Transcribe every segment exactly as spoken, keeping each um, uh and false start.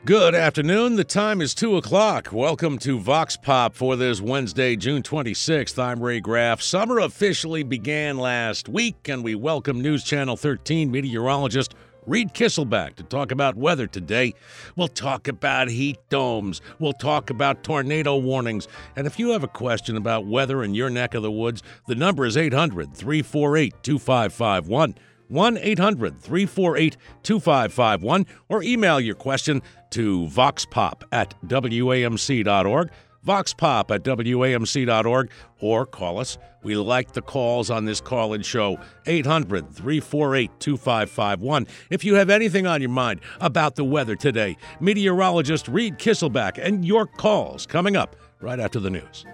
Good afternoon. The time is two o'clock. Welcome to Vox Pop for this Wednesday, June twenty-sixth. I'm Ray Graff. Summer officially began last week, and we welcome News Channel thirteen meteorologist Reed Kisselback to talk about weather today. We'll talk about heat domes. We'll talk about tornado warnings. And if you have a question about weather in your neck of the woods, the number is eight hundred, three four eight, two five five one. one eight hundred, three four eight, two five five one, or email your question to voxpop at W A M C dot org, voxpop at W A M C dot org, or call us. We like the calls on this call-in show, eight hundred, three four eight, two five five one. If you have anything on your mind about the weather today, meteorologist Reed Kisselback and your calls coming up right after the news.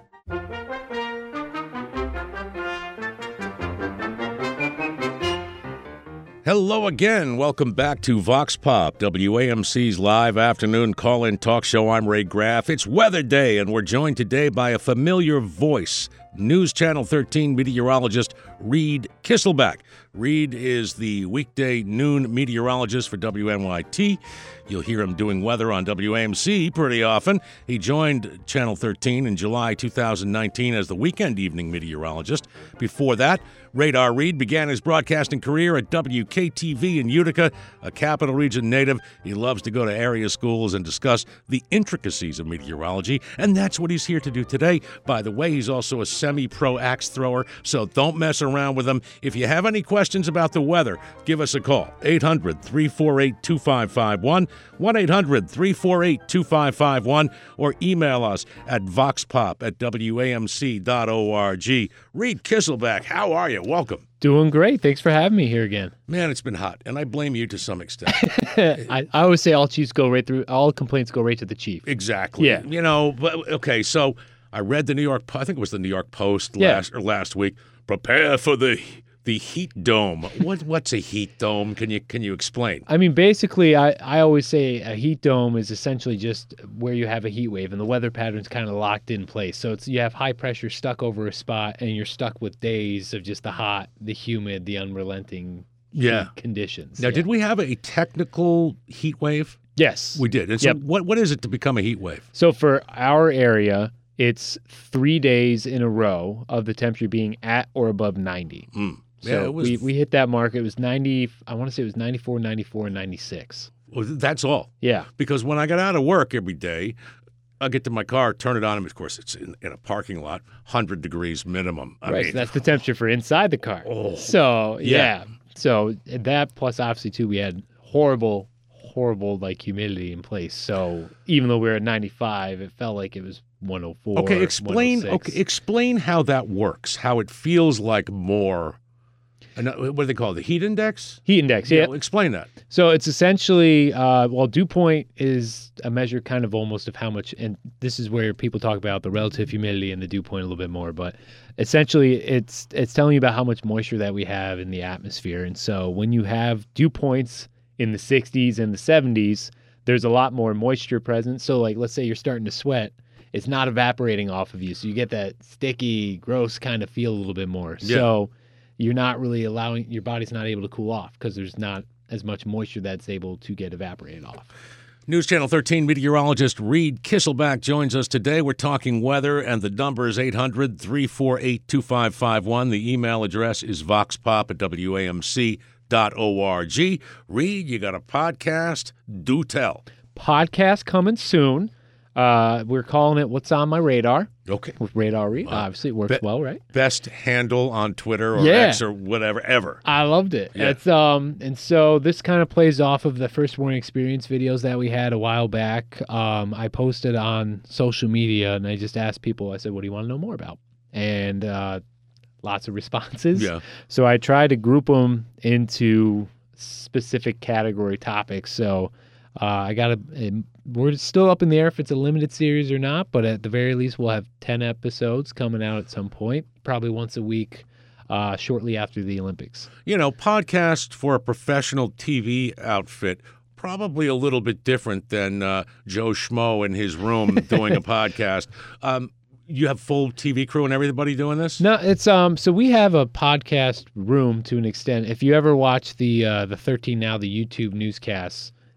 Hello again. Welcome back to Vox Pop, W A M C's live afternoon call-in talk show. I'm Ray Graff. It's Weather Day, and we're joined today by a familiar voice, News Channel thirteen meteorologist Reed Kisselback. Reed is the weekday noon meteorologist for W N Y T. You'll hear him doing weather on W A M C pretty often. He joined Channel thirteen in July two thousand nineteen as the weekend evening meteorologist. Before that, Radar Reed began his broadcasting career at W K T V in Utica, a Capital Region native. He loves to go to area schools and discuss the intricacies of meteorology, and that's what he's here to do today. By the way, he's also a semi-pro axe thrower, so don't mess around with him. If you have any questions about the weather, give us a call, eight hundred, three four eight, two five five one, one eight hundred, three four eight, two five five one, or email us at voxpop at W A M C dot org. Reed Kisselback, how are you? Welcome. Doing great. Thanks for having me here again. Man, it's been hot, and I blame you to some extent. I, I always say all chiefs go right through, all complaints go right to the chief. Exactly. Yeah. You know, but okay, so I read the New York, I think it was the New York Post Yeah. last or last week. Prepare for the the heat dome. What what's a heat dome? Can you can you explain? I mean, basically, I, I always say a heat dome is essentially just where you have a heat wave and the weather pattern's kind of locked in place. So it's you have high pressure stuck over a spot and you're stuck with days of just the hot, the humid, the unrelenting Yeah. heat conditions. Now, Yeah. did we have a technical heat wave? Yes. We did. And so Yep. what what is it to become a heat wave? So for our area, it's three days in a row of the temperature being at or above ninety. Mm. So Yeah, it was, we, we hit that mark. It was ninety, I want to say it was ninety-four, ninety-four, and ninety-six. well, that's all. Yeah. Because when I got out of work every day, I get to my car, turn it on, and of course it's in, in a parking lot, one hundred degrees minimum. I right. mean, So that's the temperature for inside the car. Oh. So, Yeah. yeah. So that plus obviously, too, we had horrible, horrible like humidity in place. So even though we were at ninety-five, it felt like it was one oh four. okay, explain. one oh six. Okay, explain how that works. How it feels like more. And uh, what do they call it? The heat index? Heat index, yeah. well, explain that. So it's essentially, uh, well, dew point is a measure kind of almost of how much, and this is where people talk about the relative humidity and the dew point a little bit more, but essentially it's it's telling you about how much moisture that we have in the atmosphere. And so when you have dew points in the sixties and the seventies, there's a lot more moisture present. So like, let's say you're starting to sweat, it's not evaporating off of you. So you get that sticky, gross kind of feel a little bit more. Yeah. So you're not really allowing, your body's not able to cool off because there's not as much moisture that's able to get evaporated off. News Channel thirteen meteorologist Reed Kisselback joins us today. We're talking weather, and the number is eight hundred, three four eight, two five five one. The email address is voxpop at W A M C dot org. Reed, you got a podcast? Do tell. Podcast coming soon. Uh, we're calling it What's on My Radar Okay. with Radar Reed. Obviously, it works be- well, right? Best handle on Twitter or Yeah. X or whatever, ever. I loved it. Yeah. It's um, and so this kind of plays off of the First Warning Experience videos that we had a while back. Um, I posted on social media and I just asked people. I said, "What do you want to know more about?" And uh, lots of responses. Yeah. So I tried to group them into specific category topics. So uh, I got a. We're still up in the air if it's a limited series or not, but at the very least, we'll have ten episodes coming out at some point, probably once a week, uh, shortly after the Olympics. You know, podcast for a professional T V outfit, probably a little bit different than uh, Joe Schmo in his room doing a podcast. Um, you have full T V crew and everybody doing this? No, it's um. So we have a podcast room to an extent. If you ever watch the uh, the thirteen Now, the YouTube newscasts,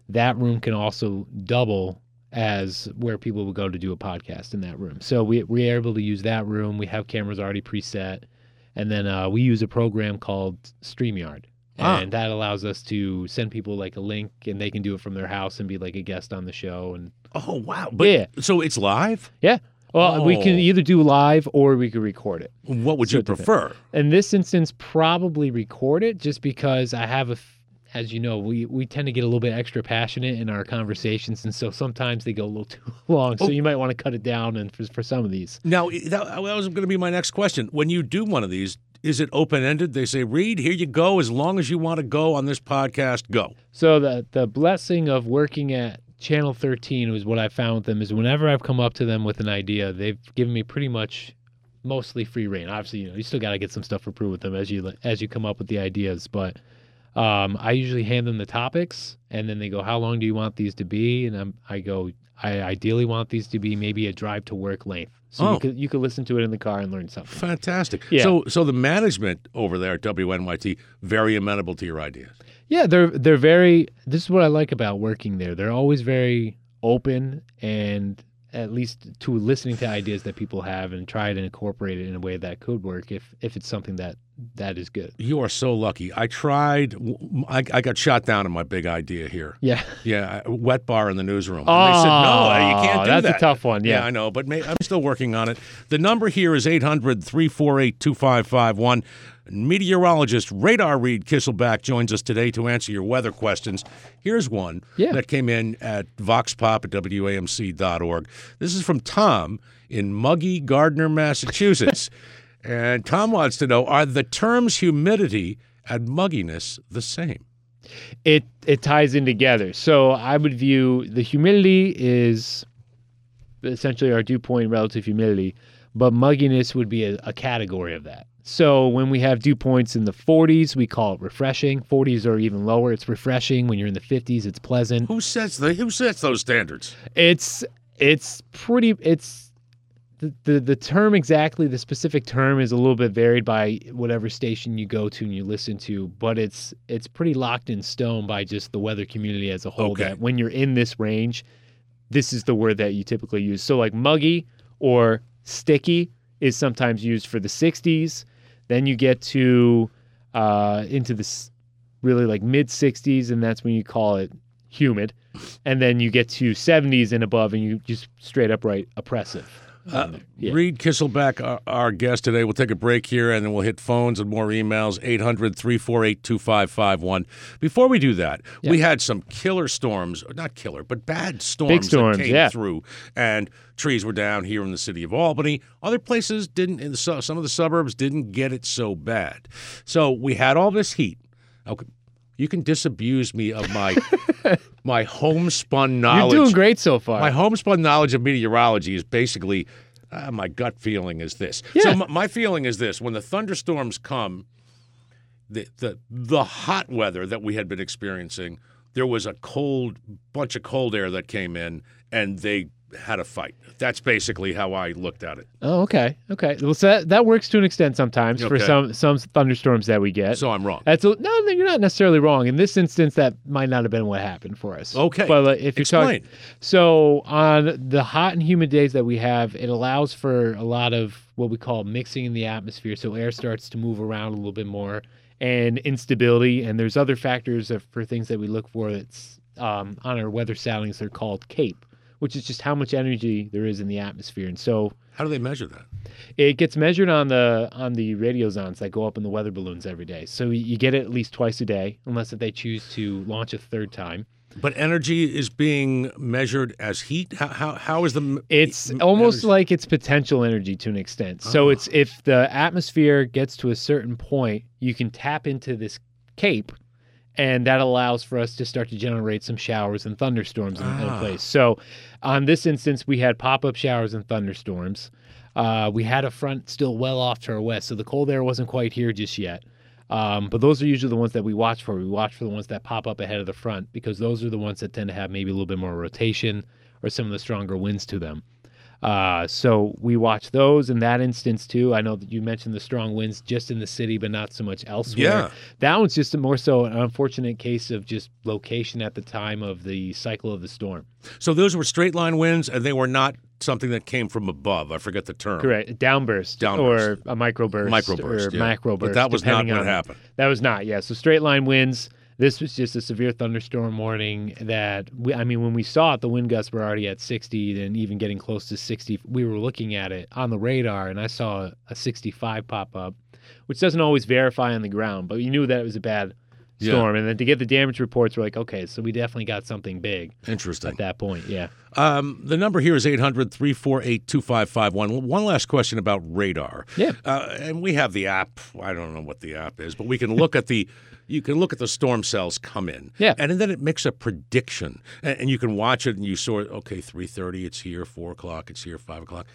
that room can also double as where people would go to do a podcast in that room. So we we are able to use that room. We have cameras already preset, and then uh, we use a program called StreamYard, Ah. and that allows us to send people like a link, and they can do it from their house and be like a guest on the show. And Oh, wow. But, Yeah. So it's live? yeah, well, we can Oh. either do live or we could record it. What would So you it depends. prefer? In this instance, probably record it, just because I have a, f- as you know, we, we tend to get a little bit extra passionate in our conversations, and so sometimes they go a little too long. So Oh. you might want to cut it down, and for, for some of these. Now, that, that was going to be my next question. When you do one of these, is it open-ended? They say, Reed, here you go. As long as you want to go on this podcast, go. So the the blessing of working at Channel thirteen was what I found with them is whenever I've come up to them with an idea, they've given me pretty much mostly free reign. Obviously, you know, you still got to get some stuff approved with them as you as you come up with the ideas, but um, I usually hand them the topics, and then they go, "How long do you want these to be?" And I'm, I go, "I ideally want these to be maybe a drive to work length, so Oh. you could you could listen to it in the car and learn something." Fantastic. Yeah. So, so the management over there at W N Y T, very amenable to your ideas. Yeah, they're they're very. This is what I like about working there. They're always very open, and at least to listening to ideas that people have and try to incorporate it in a way that could work if if it's something that that is good. You are so lucky. I tried. I, I got shot down in my big idea here. Yeah. Yeah, a wet bar in the newsroom. Oh, and they said, no, you can't do that's that. a tough one. Yeah. I know, but may, I'm still working on it. The number here is eight hundred, three four eight, two five five one. Meteorologist Radar Reed Kisselback joins us today to answer your weather questions. Here's one Yeah. that came in at voxpop at W A M C dot org. This is from Tom in Muggy Gardner, Massachusetts. And Tom wants to know, are the terms humidity and mugginess the same? It it ties in together. So I would view the humidity is essentially our dew point relative humidity, but mugginess would be a, a category of that. So when we have dew points in the forties, we call it refreshing. forties or even lower, it's refreshing. When you're in the fifties, it's pleasant. Who sets the who sets those standards? It's it's pretty it's the, the the term exactly, the specific term is a little bit varied by whatever station you go to and you listen to, but it's it's pretty locked in stone by just the weather community as a whole Okay. that when you're in this range, this is the word that you typically use. So like muggy or sticky is sometimes used for the sixties. Then you get to uh, into this really like mid sixties, and that's when you call it humid. And then you get to seventies and above, and you just straight up write oppressive. Uh, Yeah. Reed Kisselback, our, our guest today. We'll take a break here, and then we'll hit phones and more emails, eight hundred, three four eight, two five five one. Before we do that, Yeah. we had some killer storms, not killer, but bad storms, storms, that came yeah. through, and trees were down here in the city of Albany. Other places didn't, in the, su- some of the suburbs didn't get it so bad. So we had all this heat. Okay. You can disabuse me of my my homespun knowledge. You're doing great so far. My homespun knowledge of meteorology is basically uh, my gut feeling is this. Yeah. So my, my feeling is this: when the thunderstorms come, the the the hot weather that we had been experiencing, there was a cold bunch of cold air that came in, and they had a fight. That's basically how I looked at it. Oh, okay, okay. Well, so that, that works to an extent sometimes for Okay. some some thunderstorms that we get. So I'm wrong. That's a, no, no, you're not necessarily wrong. In this instance, that might not have been what happened for us. Okay. but like, if you're Explain. talking, so on the hot and humid days that we have, it allows for a lot of what we call mixing in the atmosphere. So air starts to move around a little bit more, and instability. And there's other factors of, for things that we look for. That's um, on our weather soundings. They're called CAPE, which is just how much energy there is in the atmosphere. And so How do they measure that? it gets measured on the on the radiosondes that go up in the weather balloons every day. So you get it at least twice a day, unless if they choose to launch a third time. But energy is being measured as heat. How how, how is the m- It's m- almost energy- like it's potential energy to an extent. So Oh. it's if the atmosphere gets to a certain point, you can tap into this CAPE, and that allows for us to start to generate some showers and thunderstorms in, in Ah. place. So on this instance, we had pop-up showers and thunderstorms. Uh, we had a front still well off to our west, so the cold air wasn't quite here just yet. Um, but those are usually the ones that we watch for. We watch for the ones that pop up ahead of the front because those are the ones that tend to have maybe a little bit more rotation or some of the stronger winds to them. Uh, so we watch those in that instance too. I know that you mentioned the strong winds just in the city, but not so much elsewhere. Yeah. That one's just a more so an unfortunate case of just location at the time of the cycle of the storm. So those were straight line winds, and they were not something that came from above. I forget the term. Correct. Downburst, Downburst. or a microburst. Microburst, or yeah. macroburst. But that was not depending what on- happened. That was not, yeah. So straight line winds. This was just a severe thunderstorm warning that, we, I mean, when we saw it, the wind gusts were already at sixty and even getting close to sixty. We were looking at it on the radar, and I saw a sixty-five pop up, which doesn't always verify on the ground, but you knew that it was a bad Yeah. storm. And then to get the damage reports, we're like, okay, so we definitely got something big Interesting. at that point, yeah. Um, the number here is eight hundred, three four eight, two five five one. One last question about radar. Yeah. Uh, and we have the app. I don't know what the app is, but we can look at the you can look at the storm cells come in. Yeah. And then it makes a prediction. And, and you can watch it and you sort, okay, three thirty, it's here, four o'clock, it's here, five o'clock.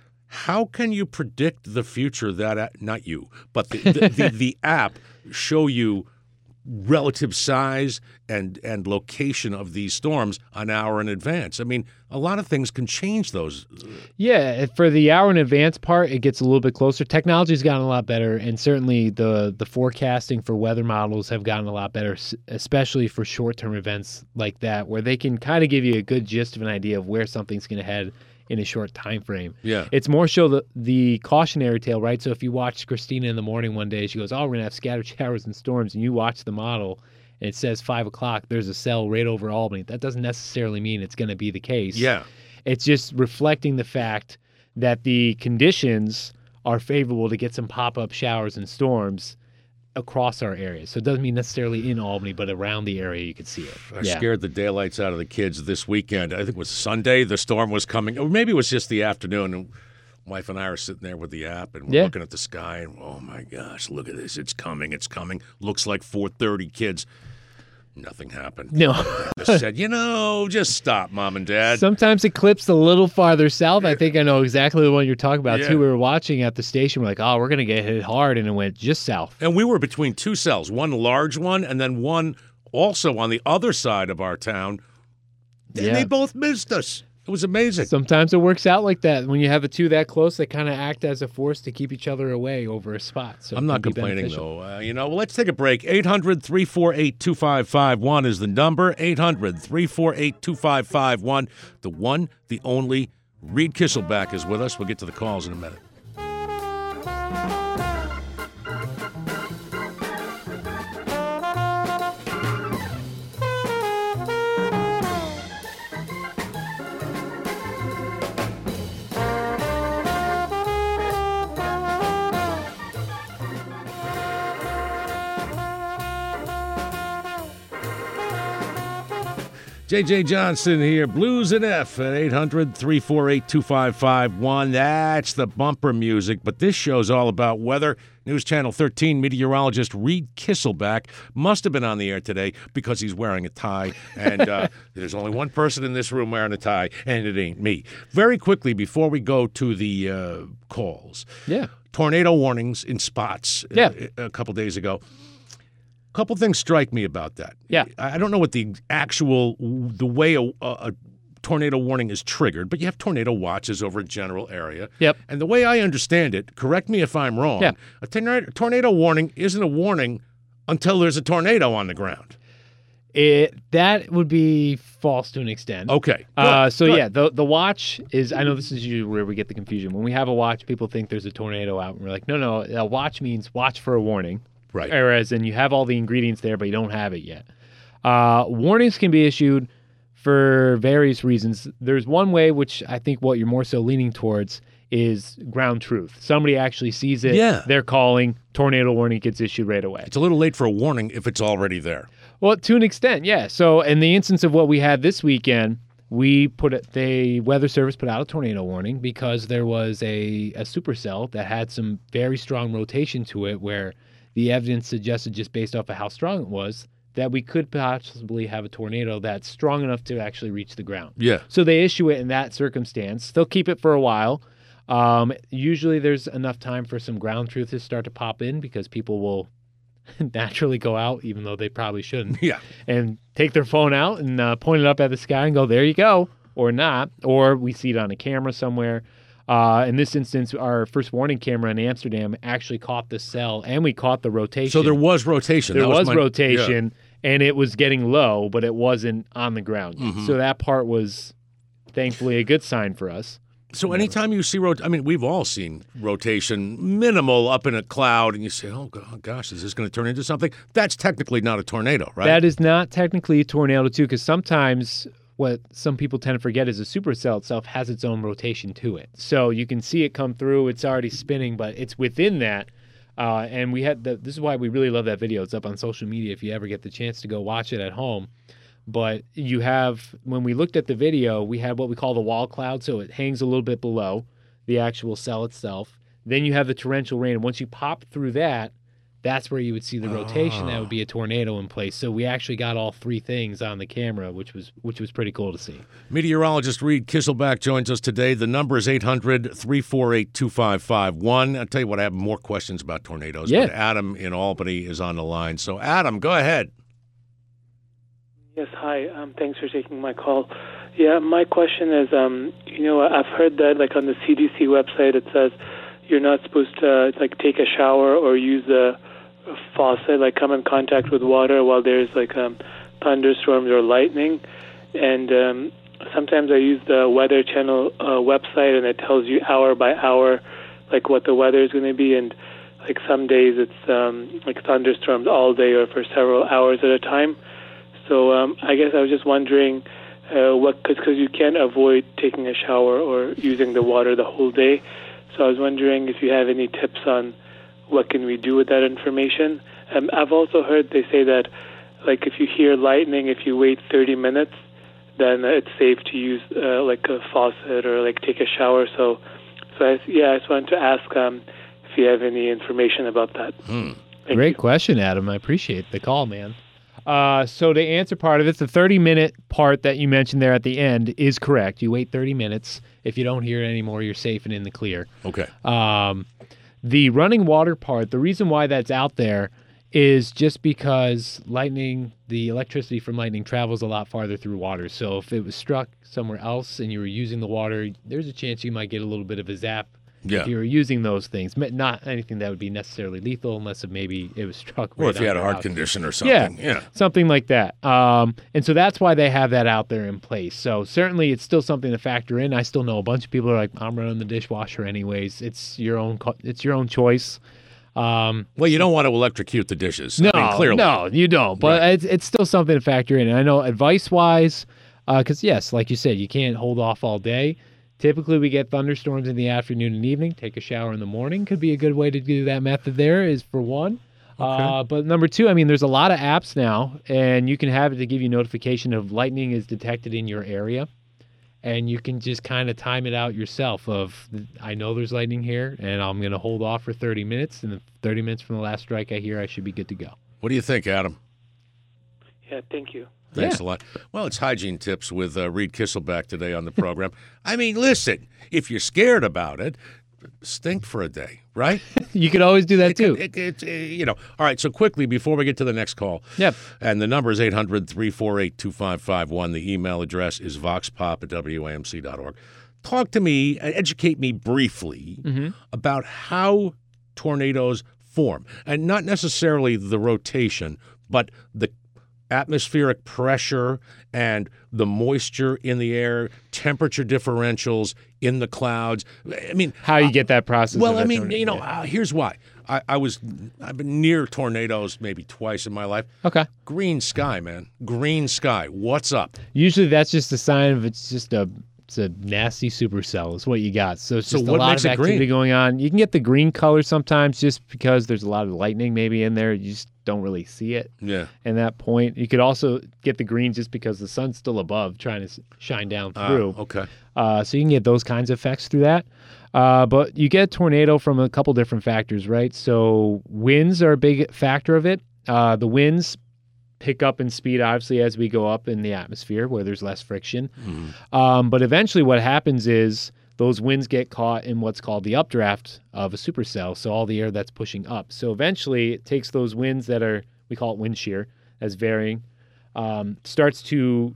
How can you predict the future that, not you, but the, the, the, the app show you relative size and and location of these storms an hour in advance? I mean, a lot of things can change those. Yeah, for the hour in advance part, it gets a little bit closer. Technology's gotten a lot better, and certainly the the forecasting for weather models have gotten a lot better, s- especially for short-term events like that, where they can kind of give you a good gist of an idea of where something's going to head in a short time frame. Yeah. It's more so the, the cautionary tale, right? So if you watch Christina in the morning one day, she goes, oh, we're going to have scattered showers and storms, and you watch the model, and it says five o'clock, there's a cell right over Albany. That doesn't necessarily mean it's going to be the case. Yeah. It's just reflecting the fact that the conditions are favorable to get some pop-up showers and storms across our area. So it doesn't mean necessarily in Albany, but around the area you could see it. I Yeah. scared the daylights out of the kids this weekend. I think it was Sunday. The storm was coming. Or maybe it was just the afternoon. And wife and I are sitting there with the app, and we're Yeah. looking at the sky, and oh, my gosh, look at this. It's coming. It's coming. Looks like four thirty, kids. Nothing happened. No. I just said, you know, just stop, Mom and Dad. Sometimes it clips a little farther south. I think I know exactly the one you're talking about, Yeah. too. We were watching at the station. We're like, oh, we're going to get hit hard, and it went just south. And we were between two cells, one large one and then one also on the other side of our town. And Yeah. they both missed us. It was amazing. Sometimes it works out like that. When you have the two that close, they kind of act as a force to keep each other away over a spot. So it I'm not can be complaining, beneficial. though. Uh, you know, well, let's take a break. eight hundred, three four eight, two five five one is the number. eight hundred, three four eight, two five five one. The one, the only. Reed Kisselback is with us. We'll get to the calls in a minute. J J Johnson here, Blues and F at eight hundred, three four eight, two five five one. That's the bumper music, but this show's all about weather. News Channel thirteen meteorologist Reed Kisselback must have been on the air today because he's wearing a tie, and uh, there's only one person in this room wearing a tie, and it ain't me. Very quickly, before we go to the uh, calls, Yeah. tornado warnings in spots uh, Yeah. a couple days ago. A couple things strike me about that. Yeah. I I don't know what the actual, the way a, a, a tornado warning is triggered, but you have tornado watches over a general area. Yep. And the way I understand it, correct me if I'm wrong, Yeah. a tornado, tornado warning isn't a warning until there's a tornado on the ground. It that would be false to an extent. Okay. Uh, Good, so good. yeah, the the watch is. I know this is usually where we get the confusion. When we have a watch, people think there's a tornado out, and we're like, no, no. A watch means watch for a warning. Right. Whereas, and you have all the ingredients there, but you don't have it yet. Uh, warnings can be issued for various reasons. There's one way, which I think what you're more so leaning towards is ground truth. Somebody actually sees it. Yeah. They're calling. Tornado warning gets issued right away. It's a little late for a warning if it's already there. Well, to an extent, yeah. So in the instance of what we had this weekend, we put it, the Weather Service put out a tornado warning because there was a, a supercell that had some very strong rotation to it where the evidence suggested, just based off of how strong it was, that we could possibly have a tornado that's strong enough to actually reach the ground. Yeah. So they issue it in that circumstance. They'll keep it for a while. Um, usually there's enough time for some ground truth to start to pop in because people will naturally go out, even though they probably shouldn't, Yeah. and take their phone out and uh, point it up at the sky and go, there you go. or not, or we see it on a camera somewhere. Uh, in this instance, our first warning camera in Amsterdam actually caught the cell, and we caught the rotation. So there was rotation. There that was, was my, rotation, yeah. and it was getting low, but it wasn't on the ground. Mm-hmm. So that part was, thankfully, a good sign for us. So anytime you see rot, I mean, we've all seen rotation minimal up in a cloud, and you say, "Oh gosh, is this going to turn into something?" That's technically not a tornado, right? That is not technically a tornado, too, because sometimes what some people tend to forget is a supercell itself has its own rotation to it. So you can see it come through; it's already spinning, but it's within that. Uh, and we had the, this is why we really love that video. It's up on social media if you ever get the chance to go watch it at home. But you have, when we looked at the video, we had what we call the wall cloud, so it hangs a little bit below the actual cell itself. Then you have the torrential rain. And once you pop through that, that's where you would see the rotation. Oh. That would be a tornado in place. So we actually got all three things on the camera, which was which was pretty cool to see. Meteorologist Reed Kisselback joins us today. The number is eight hundred, three four eight, two five five one. I'll tell you what, I have more questions about tornadoes. Yeah. But Adam in Albany is on the line. So, Adam, go ahead. Yes, hi. Um, thanks for taking my call. Yeah, my question is, um, you know, I've heard that, like, on the C D C website, it says you're not supposed to, like, take a shower or use a, a faucet, like, come in contact with water while there's, like, um, thunderstorms or lightning. And um, sometimes I use the Weather Channel uh, website, and it tells you hour by hour, like, what the weather is going to be. And, like, some days it's, um, like, thunderstorms all day or for several hours at a time. So um, I guess I was just wondering uh, what, because you can't avoid taking a shower or using the water the whole day. So I was wondering if you have any tips on what can we do with that information. Um, I've also heard they say that, like, if you hear lightning, if you wait thirty minutes, then it's safe to use uh, like a faucet or like take a shower. So, so I, yeah, I just wanted to ask um, if you have any information about that. Hmm. Great you. question, Adam. I appreciate the call, man. Uh, so to answer part of it, the thirty-minute part that you mentioned there at the end is correct. You wait thirty minutes. If you don't hear it anymore, you're safe and in the clear. Okay. Um, the running water part, the reason why that's out there is just because lightning, the electricity from lightning travels a lot farther through water. So if it was struck somewhere else and you were using the water, there's a chance you might get a little bit of a zap. Yeah. If you were using those things, not anything that would be necessarily lethal, unless it maybe it was struck. Or right if you had on a your heart house. condition or something. Yeah, Yeah. something like that. Um, and so that's why they have that out there in place. So certainly it's still something to factor in. I still know a bunch of people are like, I'm running the dishwasher anyways. It's your own. co- It's your own choice. Um, Well, you don't want to electrocute the dishes. no, I mean, clearly. no, you don't. But Right. it's it's still something to factor in. And I know advice-wise, because yes, like you said, you can't hold off all day. Typically, we get thunderstorms in the afternoon and evening. Take a shower in the morning could be a good way to do that method there, is for one. Uh, but number two, I mean, there's a lot of apps now, and you can have it to give you notification of lightning is detected in your area. And you can just kind of time it out yourself of, I know there's lightning here, and I'm going to hold off for thirty minutes. And then thirty minutes from the last strike I hear, I should be good to go. What do you think, Adam? Yeah, thank you. Thanks Yeah. a lot. Well, it's hygiene tips with uh, Reed Kisselback today on the program. I mean, listen, if you're scared about it, stink for a day, right? You could always do that It too. could- it- it's, uh, you know. All right, so quickly, before we get to the next call. Yep. And the number is eight hundred, three four eight, two five five one. The email address is voxpop at W A M C dot org. Talk to me, uh, educate me briefly Mm-hmm. about how tornadoes form. And not necessarily the rotation, but the atmospheric pressure and the moisture in the air, temperature differentials in the clouds. I mean, How you get that process. well, of I that mean, tornado. you know, Yeah. uh, here's why. I, I was, I've been near tornadoes maybe twice in my life. Okay. Green sky, man. Green sky. What's up? Usually that's just a sign of it's just a it's a nasty supercell is what you got. So it's So just a what lot makes of it green? activity going on. You can get the green color sometimes just because there's a lot of lightning maybe in there. You just don't really see it Yeah. in that point. You could also get the green just because the sun's still above trying to s- shine down Ah, through. okay. Uh, so you can get those kinds of effects through that. Uh, but you get tornado from a couple different factors, right? So winds are a big factor of it. Uh, the winds pick up in speed, obviously, as we go up in the atmosphere where there's less friction. Mhm. Um, but eventually what happens is those winds get caught in what's called the updraft of a supercell, so all the air that's pushing up. So eventually it takes those winds that are, we call it wind shear, as varying, um, starts to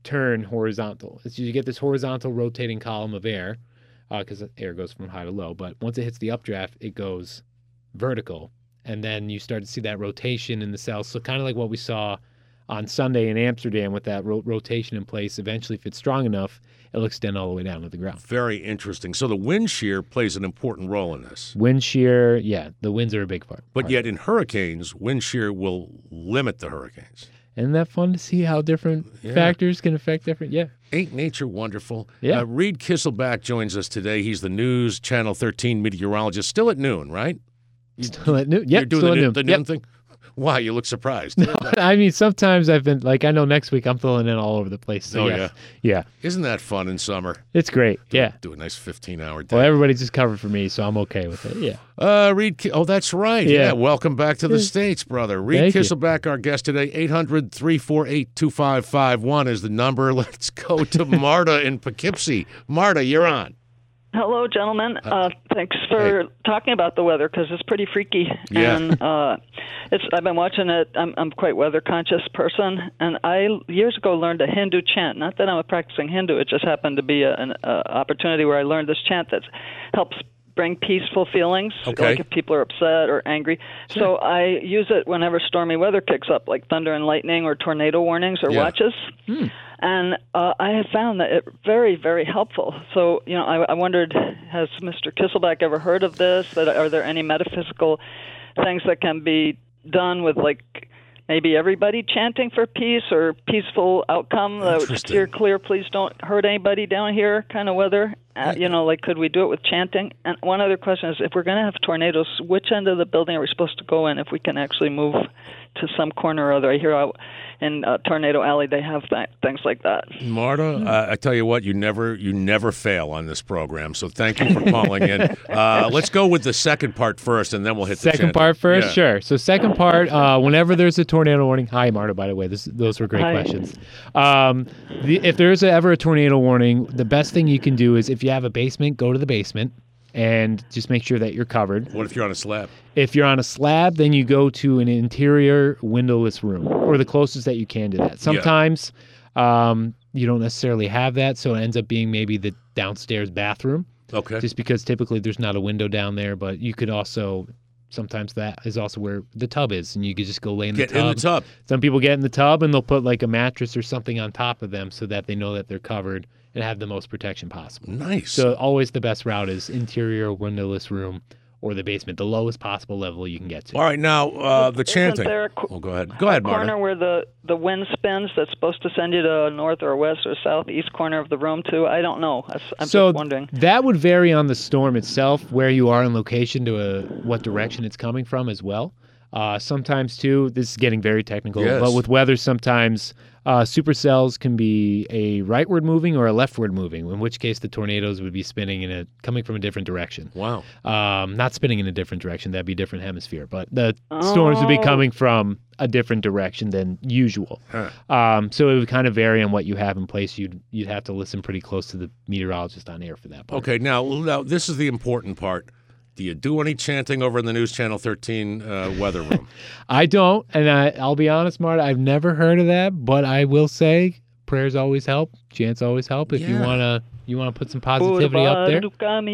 turn horizontal. It's, you get this horizontal rotating column of air because uh, air goes from high to low. But once it hits the updraft, it goes vertical. And then you start to see that rotation in the cells. So kind of like what we saw on Sunday in Amsterdam with that ro- rotation in place. Eventually, if it's strong enough, it'll extend all the way down to the ground. Very interesting. So the wind shear plays an important role in this. Wind shear, yeah, the winds are a big part. But part. yet in hurricanes, wind shear will limit the hurricanes. Isn't that fun to see how different Yeah. factors can affect different? Yeah. Ain't nature wonderful? Yeah. Uh, Reed Kisselback joins us today. He's the News Channel thirteen meteorologist. Still at noon, right? Still at noon. Yep, You're doing still the, at noon, noon. the noon Yep. thing? Why? You look surprised. No, I mean, sometimes I've been, like, I know next week I'm filling in all over the place. So Oh, yes. yeah. Isn't that fun in summer? It's great. Yeah. Do a nice fifteen-hour day. Well, everybody's just covered for me, so I'm okay with it. Yeah. Uh, Reed, Ki- oh, that's right. Yeah. Yeah. Welcome back to the Yeah. States, brother. Reed Thank you. Kisselback, our guest today. eight hundred, three four eight, two five five one is the number. Let's go to Marta in Poughkeepsie. Marta, you're on. Hello, gentlemen. Uh, thanks for hey. talking about the weather because it's pretty freaky. Yeah. And uh, it's I've been watching it. I'm I'm quite weather conscious person, and I years ago learned a Hindu chant. Not that I'm a practicing Hindu. It just happened to be a, an a opportunity where I learned this chant that helps bring peaceful feelings, Okay. like if people are upset or angry. So I use it whenever stormy weather kicks up, like thunder and lightning or tornado warnings or Yeah. watches. Hmm. And uh, I have found that it very, very helpful. So, you know, I, I wondered, has Mister Kisselback ever heard of this? That are there any metaphysical things that can be done with, like, maybe everybody chanting for peace or peaceful outcome? Uh, Interesting. steer clear, please don't hurt anybody down here kind of weather. Uh, you know, like, could we do it with chanting? And one other question is, if we're going to have tornadoes, which end of the building are we supposed to go in if we can actually move to some corner or other? I hear out in uh, Tornado Alley they have th- things like that. Marta, uh, I tell you what, you never you never fail on this program, so thank you for calling in. Uh, let's go with the second part first, and then we'll hit the Second chanting. part first? Yeah. Sure. So second part, uh, whenever there's a tornado warning. Hi, Marta, by the way. This, those were great Hi. questions. Um, the, if there's ever a tornado warning, the best thing you can do is if you have a basement, go to the basement and just make sure that you're covered. What if you're on a slab? If you're on a slab, then you go to an interior windowless room or the closest that you can to that. Sometimes um, you don't necessarily have that, so it ends up being maybe the downstairs bathroom, Okay. just because typically there's not a window down there. But you could also, sometimes that is also where the tub is, and you could just go lay in the Get tub. in the tub. Some people get in the tub and they'll put like a mattress or something on top of them so that they know that they're covered and have the most protection possible. Nice. So always the best route is interior windowless room or the basement, the lowest possible level you can get to. All right, now uh, the Isn't chanting. there a qu- Oh, go ahead. Go ahead, a corner Marta. where the, the wind spins that's supposed to send you to north or west or south, east corner of the room, too? I don't know. That's- I'm so just wondering. that would vary on the storm itself, where you are in location to a, what direction it's coming from as well. Uh, sometimes, too, this is getting very technical, Yes. but with weather, sometimes uh, supercells can be a rightward moving or a leftward moving, in which case the tornadoes would be spinning in a coming from a different direction. Wow. Um, not spinning in a different direction, that'd be a different hemisphere, but the storms would be Oh. coming from a different direction than usual. Huh. Um, so it would kind of vary on what you have in place. You'd you'd have to listen pretty close to the meteorologist on air for that part. Okay, now, now this is the important part. Do you do any chanting over in the News Channel thirteen uh, weather room? I don't, and I, I'll be honest, Marta, I've never heard of that, but I will say prayers always help, chants always help. If you Yeah. wanna you wanna put some positivity up there.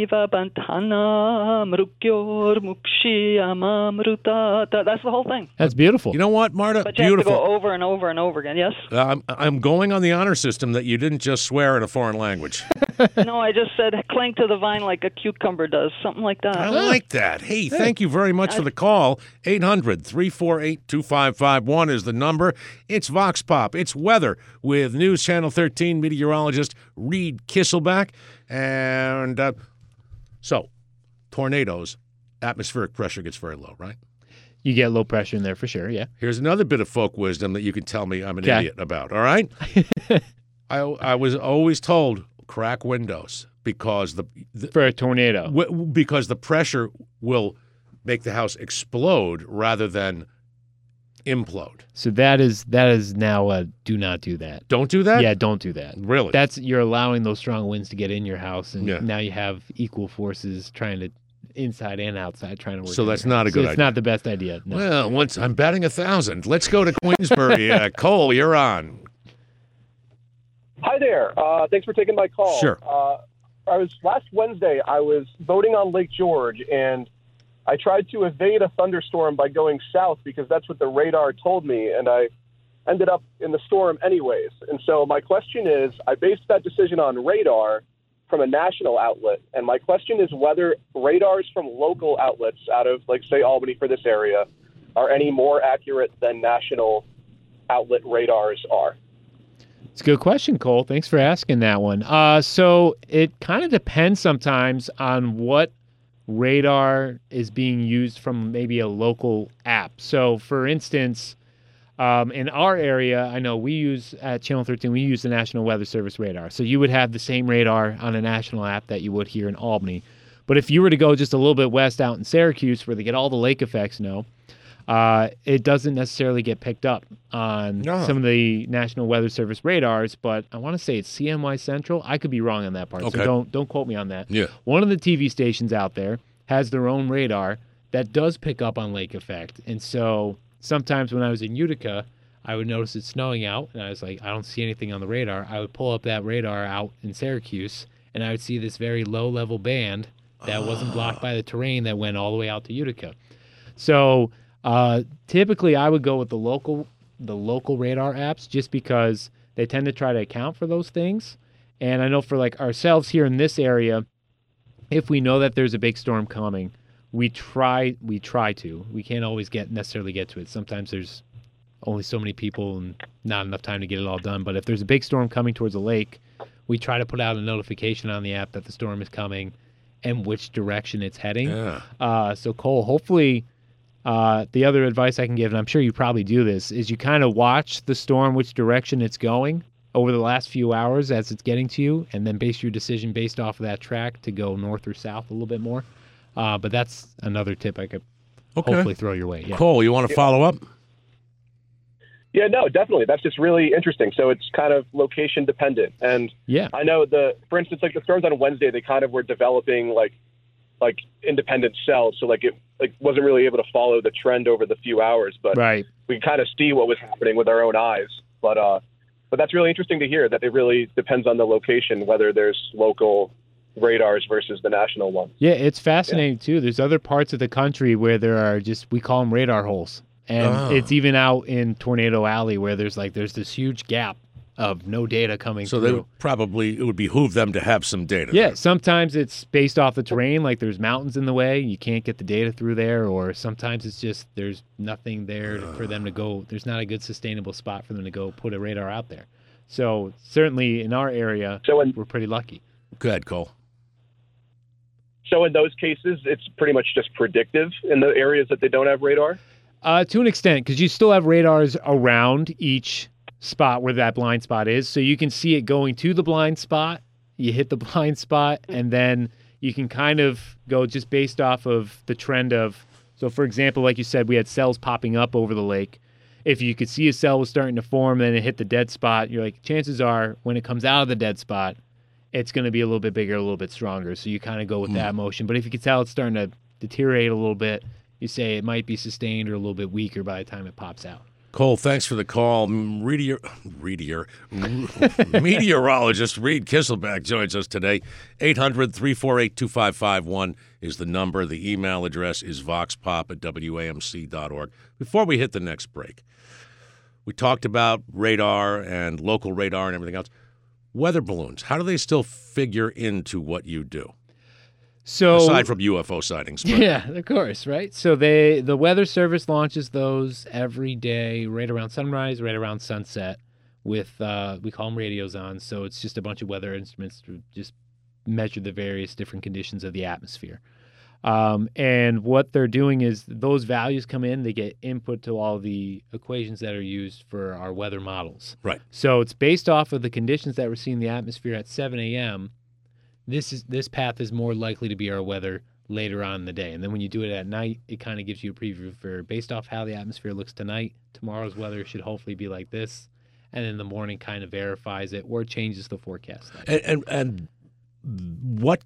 That's the whole thing. That's beautiful. You know what, Marta? But you have to Beautiful. go over and over and over again, yes? Uh, I'm, I'm going on the honor system that you didn't just swear in a foreign language. No, I just said cling to the vine like a cucumber does, something like that. I like that. Hey, thank you very much for the call. eight hundred, three four eight, two five five one is the number. It's Vox Pop. It's weather with News Channel thirteen meteorologist Reed Kisselback. And uh, so, tornadoes, atmospheric pressure gets very low, right? You get low pressure in there for sure, yeah. Here's another bit of folk wisdom that you can tell me I'm an Okay. idiot about, all right? I, I was always told crack windows because the, the For a tornado. w- because the pressure will make the house explode rather than implode. So that is that is now a do not do that. Don't do that? Yeah, don't do that. Really? That's you're allowing those strong winds to get in your house, and Yeah. now you have equal forces trying to inside and outside trying to work. So in that's your not a house. good It's idea. not the best idea. No. Well, once I'm batting a thousand. Let's go to Queensbury. uh, Cole, you're on. Hi there. Uh, thanks for taking my call. Sure. Uh, I was last Wednesday. I was boating on Lake George, and I tried to evade a thunderstorm by going south because that's what the radar told me, and I ended up in the storm anyways. And so my question is, I based that decision on radar from a national outlet, and my question is whether radars from local outlets out of, like, say, Albany for this area are any more accurate than national outlet radars are. It's a good question, Cole. Thanks for asking that one. Uh, so it kind of depends sometimes on what radar is being used from maybe a local app. So, for instance, um, in our area, I know we use at Channel thirteen, we use the National Weather Service radar. So you would have the same radar on a national app that you would here in Albany. But if you were to go just a little bit west out in Syracuse where they get all the lake effects now, Uh, it doesn't necessarily get picked up on No. some of the National Weather Service radars, but I want to say it's C M Y Central. I could be wrong on that part, Okay. so don't don't quote me on that. Yeah. One of the T V stations out there has their own radar that does pick up on lake effect, and so sometimes when I was in Utica, I would notice it snowing out, and I was like, I don't see anything on the radar. I would pull up that radar out in Syracuse, and I would see this very low-level band that wasn't blocked by the terrain that went all the way out to Utica. So Uh, typically, I would go with the local, the local radar apps, just because they tend to try to account for those things. And I know for like ourselves here in this area, if we know that there's a big storm coming, we try we try to. We can't always get necessarily get to it. Sometimes there's only so many people and not enough time to get it all done. But if there's a big storm coming towards a lake, we try to put out a notification on the app that the storm is coming and which direction it's heading. Yeah. Uh, so Cole, hopefully. Uh, the other advice I can give, and I'm sure you probably do this, is you kind of watch the storm, which direction it's going over the last few hours as it's getting to you, and then base your decision based off of that track to go north or south a little bit more. Uh, but that's another tip I could Okay. hopefully throw your way. Yeah. Cole, you want to follow up? Yeah, no, definitely. That's just really interesting. So it's kind of location dependent. And Yeah. I know the, for instance, like the storms on Wednesday, they kind of were developing like, like independent cells. So like it like wasn't really able to follow the trend over the few hours, but Right. we could kind of see what was happening with our own eyes. But, uh, but that's really interesting to hear that it really depends on the location, whether there's local radars versus the national ones. Yeah, it's fascinating too. There's other parts of the country where there are just, we call them radar holes. And Oh. it's even out in Tornado Alley where there's like, there's this huge gap of no data coming So through. they would probably, it would behoove them to have some data. Yeah, sometimes it's based off the terrain, like there's mountains in the way, you can't get the data through there, or sometimes it's just there's nothing there to- for them to go. There's not a good sustainable spot for them to go put a radar out there. So certainly in our area, So in, we're pretty lucky. Go ahead, Cole. so in those cases, it's pretty much just predictive in the areas that they don't have radar. Uh, to an extent, because you still have radars around each spot where that blind spot is, so you can see it going to the blind spot. You hit the blind spot, and then you can kind of go just based off of the trend of. So, for example, like you said, we had cells popping up over the lake. If you could see a cell was starting to form, then it hit the dead spot. You're like, chances are, when it comes out of the dead spot, it's going to be a little bit bigger, a little bit stronger. So you kind of go with Mm. that motion. But if you can tell it's starting to deteriorate a little bit, you say it might be sustained or a little bit weaker by the time it pops out. Cole, thanks for the call. Meteor, meteor, meteorologist Reed Kisselback joins us today. eight hundred, three four eight, two five five one is the number. The email address is voxpop at W A M C dot org. Before we hit the next break, we talked about radar and local radar and everything else. Weather balloons, how do they still figure into what you do? So Aside from U F O sightings. but- yeah, of course, right? So they the Weather Service launches those every day, right around sunrise, right around sunset, with uh, we call them radios on. So it's just a bunch of weather instruments to just measure the various different conditions of the atmosphere. Um, and what they're doing is those values come in, they get input to all the equations that are used for our weather models. Right. So it's based off of the conditions that we're seeing in the atmosphere at seven a.m. This is this path is more likely to be our weather later on in the day. And then when you do it at night, it kind of gives you a preview for based off how the atmosphere looks tonight, tomorrow's weather should hopefully be like this. And in the morning kind of verifies it or changes the forecast. And, and, and what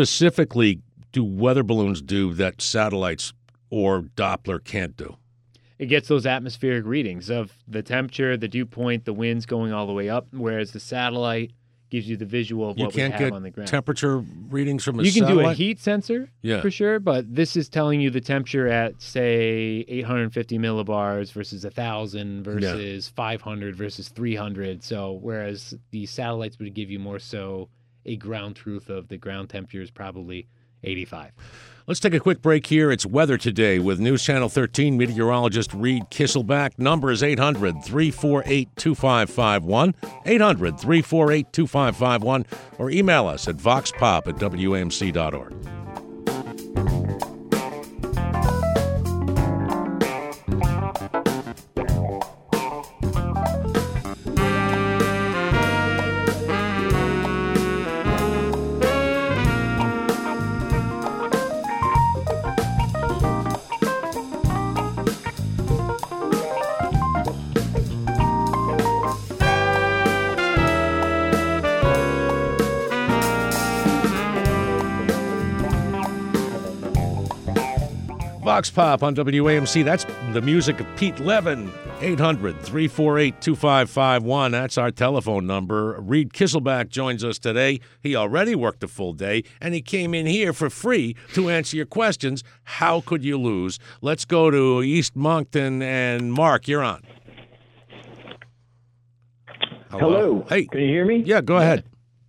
specifically do weather balloons do that satellites or Doppler can't do? it gets those atmospheric readings of the temperature, the dew point, the winds going all the way up, whereas the satellite gives you the visual of You what we can't have get on the ground. temperature readings from a You can satellite? do a heat sensor Yeah. for sure, but this is telling you the temperature at, say, eight hundred fifty millibars versus one thousand versus five hundred versus three hundred. So whereas the satellites would give you more so a ground truth of the ground temperature is probably eighty-five. Let's take a quick break here. It's Weather Today with News Channel thirteen meteorologist Reed Kisselback. Number is eight hundred, three four eight, two five five one, eight hundred, three four eight, two five five one, or email us at voxpop at W A M C dot org. Vox Pop on W A M C. That's the music of Pete Levin. eight hundred, three four eight, two five five one. That's our telephone number. Reed Kisselback joins us today. He already worked a full day, and he came in here for free to answer your questions. How could you lose? Let's go to East Moncton, and Mark, you're on. Hello. Hello. Hey. Can you hear me? Yeah, go ahead.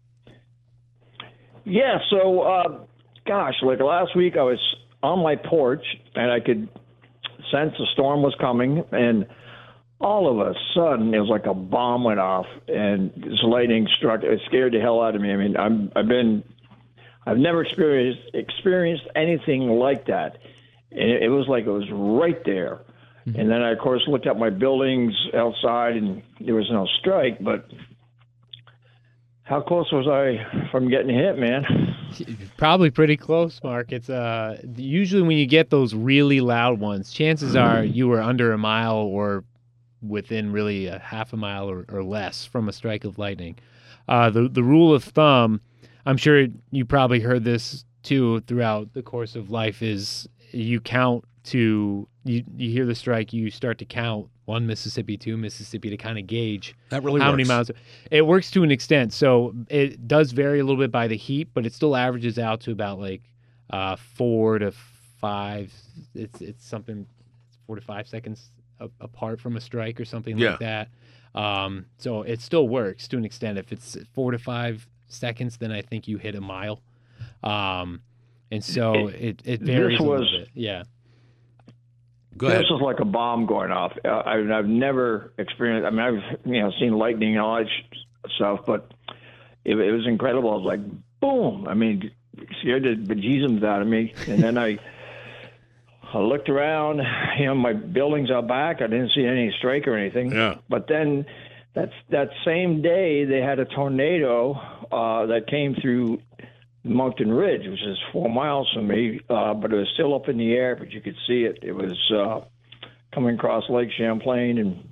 Yeah, so, uh, gosh, like last week I was on my porch and I could sense a storm was coming, and all of a sudden it was like a bomb went off and this lightning struck. It scared the hell out of me. I mean, I'm, I've been, I've never experienced experienced anything like that. And it, it was like it was right there. Mm-hmm. And then I, of course, looked at my buildings outside and there was no strike, but how close was I from getting hit, man? Probably pretty close, Mark. It's uh usually when you get those really loud ones, chances are you were under a mile or within really a half a mile or, or less from a strike of lightning. Uh, the the rule of thumb, I'm sure you probably heard this too throughout the course of life, is you count to you you hear the strike, you start to count one Mississippi, two Mississippi to kind of gauge That really how works. many miles. It works to an extent. So it does vary a little bit by the heat, but it still averages out to about like uh, four to five. It's it's something four to five seconds a, apart from a strike or something Yeah. like that. Um, so it still works to an extent. If it's four to five seconds, then I think you hit a mile. Um, and so it, it varies This a was- little bit. Yeah. Go ahead. This was like a bomb going off. Uh, I mean, I've never experienced. I mean, I've you know seen lightning and all that sh- stuff, but it, it was incredible. I was like, boom! I mean, scared the bejesus out of me. And then I, I looked around. You know, my buildings out back. I didn't see any strike or anything. Yeah. But then, that's that same day they had a tornado uh, that came through Moncton Ridge, which is four miles from me, uh, but it was still up in the air, but you could see it. It was uh, coming across Lake Champlain, and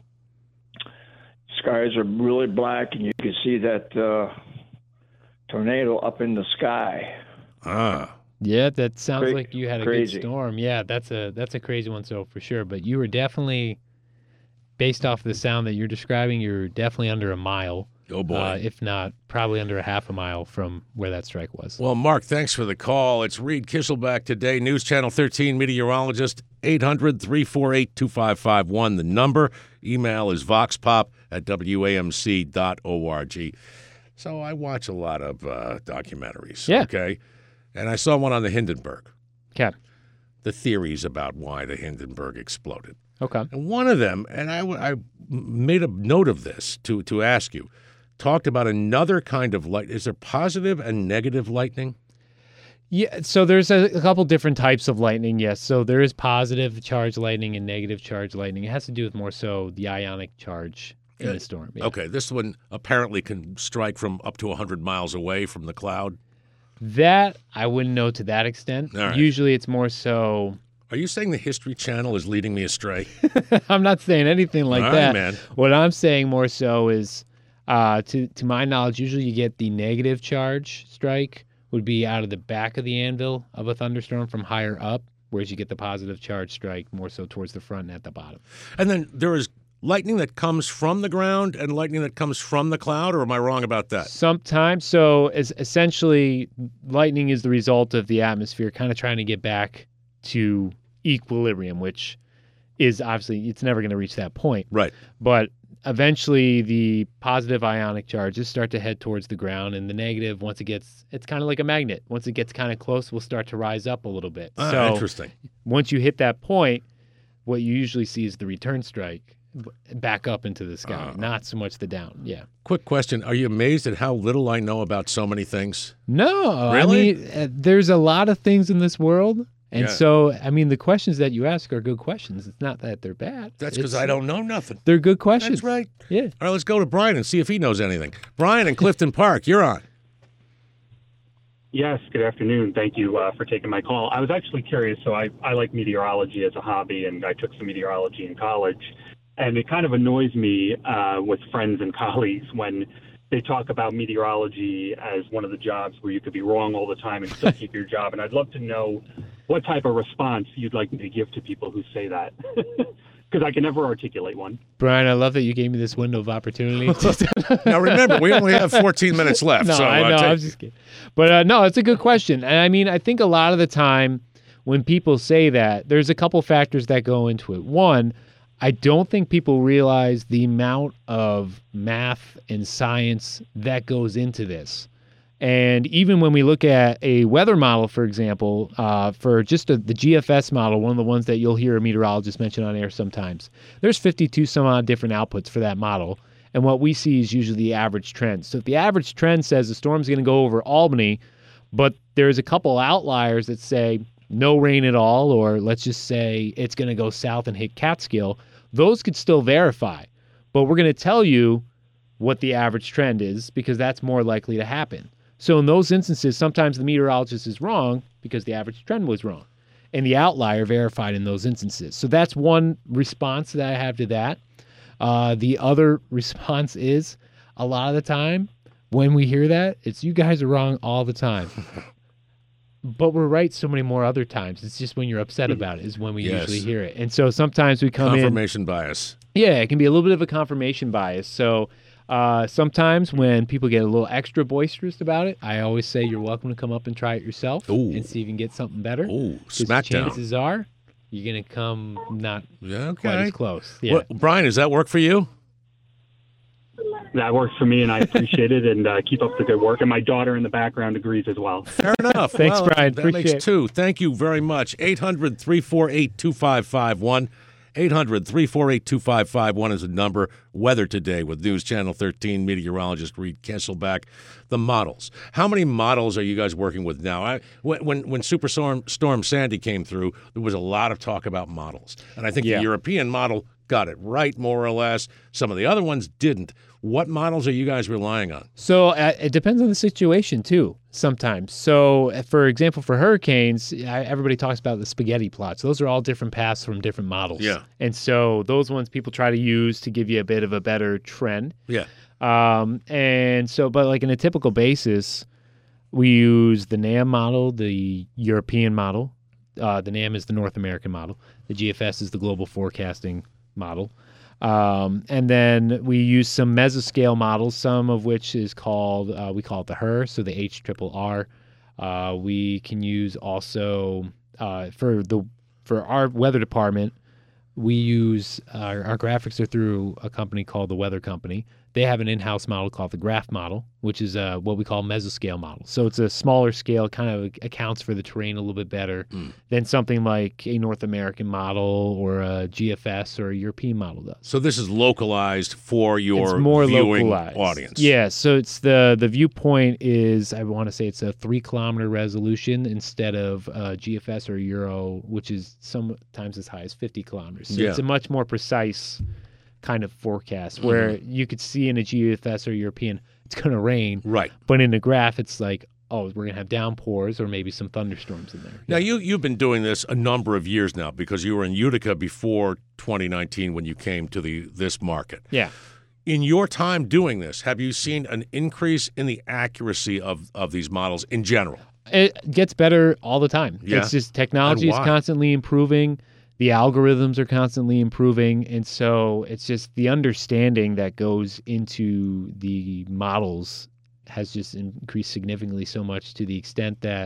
skies are really black, and you could see that uh, tornado up in the sky. Ah. Yeah, that sounds Cra- like you had a crazy. good storm. Yeah, that's a that's a crazy one. So for sure, but you were definitely, based off the sound that you're describing, you're definitely under a mile. Oh, boy. Uh, if not, probably under a half a mile from where that strike was. Well, Mark, thanks for the call. It's Reed Kisselback today, News Channel thirteen meteorologist, eight hundred, three four eight, two five five one. The number. Email is voxpop at W A M C dot org. So I watch a lot of uh, documentaries, Yeah. okay? And I saw one on the Hindenburg, Okay. the theories about why the Hindenburg exploded. Okay. And one of them, and I, w- I made a note of this to, to ask you, talked about another kind of light. Is there positive and negative lightning? Yeah, so there's a, a couple different types of lightning, yes. So there is positive charge lightning and negative charge lightning. It has to do with more so the ionic charge in Yeah. the storm. Yeah. Okay, this one apparently can strike from up to one hundred miles away from the cloud. That, I wouldn't know to that extent. All right. Usually it's more so... Are you saying the History Channel is leading me astray? I'm not saying anything like All right, that. man. What I'm saying more so is, uh, to to my knowledge, usually you get the negative charge strike would be out of the back of the anvil of a thunderstorm from higher up, whereas you get the positive charge strike more so towards the front and at the bottom. And then there is lightning that comes from the ground and lightning that comes from the cloud, or am I wrong about that? Sometimes. So as essentially, lightning is the result of the atmosphere kind of trying to get back to equilibrium, which is obviously, it's never going to reach that point. Right. But eventually the positive ionic charges start to head towards the ground, and the negative, once it gets, it's kind of like a magnet. Once it gets kind of close, will start to rise up a little bit. Ah, so interesting. Once you hit that point, what you usually see is the return strike back up into the sky, Uh, not so much the down. Yeah. Quick question. Are you amazed at how little I know about so many things? No. Really? I mean, uh, there's a lot of things in this world. And Yeah. so, I mean, the questions that you ask are good questions. It's not that they're bad. That's because It's- I don't know nothing. They're good questions. That's right. Yeah. All right, let's go to Brian and see if he knows anything. Brian in Clifton Park, you're on. Yes, good afternoon. Thank you uh, for taking my call. I was actually curious. So I, I like meteorology as a hobby, and I took some meteorology in college. And it kind of annoys me uh, with friends and colleagues when they talk about meteorology as one of the jobs where you could be wrong all the time and still keep your job. And I'd love to know what type of response you'd like me to give to people who say that, because I can never articulate one. Brian, I love that you gave me this window of opportunity. Now, remember, we only have fourteen minutes left. No, so I uh, know. take- I'm just kidding. But uh, no, it's a good question. And I mean, I think a lot of the time when people say that, there's a couple factors that go into it. One, I don't think people realize the amount of math and science that goes into this. And even when we look at a weather model, for example, uh, for just a, the G F S model, one of the ones that you'll hear a meteorologist mention on air sometimes, there's fifty-two some odd different outputs for that model. And what we see is usually the average trend. So if the average trend says the storm's going to go over Albany, but there's a couple outliers that say no rain at all, or let's just say it's going to go south and hit Catskill, those could still verify. But we're going to tell you what the average trend is because that's more likely to happen. So in those instances, sometimes the meteorologist is wrong because the average trend was wrong, and the outlier verified in those instances. So that's one response that I have to that. Uh, the other response is a lot of the time when we hear that, it's you guys are wrong all the time. But we're right so many more other times. It's just when you're upset about it is when we Yes. usually hear it. And so sometimes we come in. Confirmation bias. Yeah, it can be a little bit of a confirmation bias. So uh, sometimes when people get a little extra boisterous about it, I always say you're welcome to come up and try it yourself Ooh. and see if you can get something better. Ooh, 'Cause the smackdown. chances are you're going to come not Yeah, quite okay. as close. Yeah. Well, Brian, does that work for you? That works for me, and I appreciate it, and uh, keep up the good work. And my daughter in the background agrees as well. Fair enough. Thanks, Well, Brian. That Appreciate makes it. two. Thank you very much. eight hundred, three four eight, two five five one. eight hundred, three four eight, two five five one is the number. Weather Today with News Channel thirteen meteorologist Reed Kesselback. The models. How many models are you guys working with now? I, when when, when Superstorm Storm Sandy came through, there was a lot of talk about models. And I think Yeah. the European model got it right, more or less. Some of the other ones didn't. What models are you guys relying on? So uh, it depends on the situation too. Sometimes. So, uh, for example, for hurricanes, I, everybody talks about the spaghetti plots. Those are all different paths from different models. Yeah. And so those ones people try to use to give you a bit of a better trend. Yeah. Um, and so, but like in a typical basis, we use the NAM model, the European model. Uh, the NAM is the North American model. The G F S is the global forecasting model. Um, and then we use some mesoscale models, some of which is called, uh, we call it the H R, so the H R R R. Uh, we can use also, uh, for the, for our weather department, we use, our, our graphics are through a company called the Weather Company. They have an in-house model called the Graph model, which is uh, what we call mesoscale model. So it's a smaller scale, kind of accounts for the terrain a little bit better Mm. than something like a North American model or a G F S or a European model does. So this is localized for your It's more viewing localized. audience. Yeah, so it's the the viewpoint is, I want to say it's a three kilometer resolution instead of uh, G F S or Euro, which is sometimes as high as fifty kilometers. So Yeah. it's a much more precise kind of forecast where you could see in a G F S or European it's going to rain, Right. but in the graph it's like, oh, we're going to have downpours or maybe some thunderstorms in there. Now, you, you've been doing this a number of years now because you were in Utica before twenty nineteen when you came to the this market. Yeah. In your time doing this, have you seen an increase in the accuracy of, of these models in general? It gets better all the time. Yeah. It's just technology And is why? constantly improving. The algorithms are constantly improving. And so it's just the understanding that goes into the models has just increased significantly so much to the extent that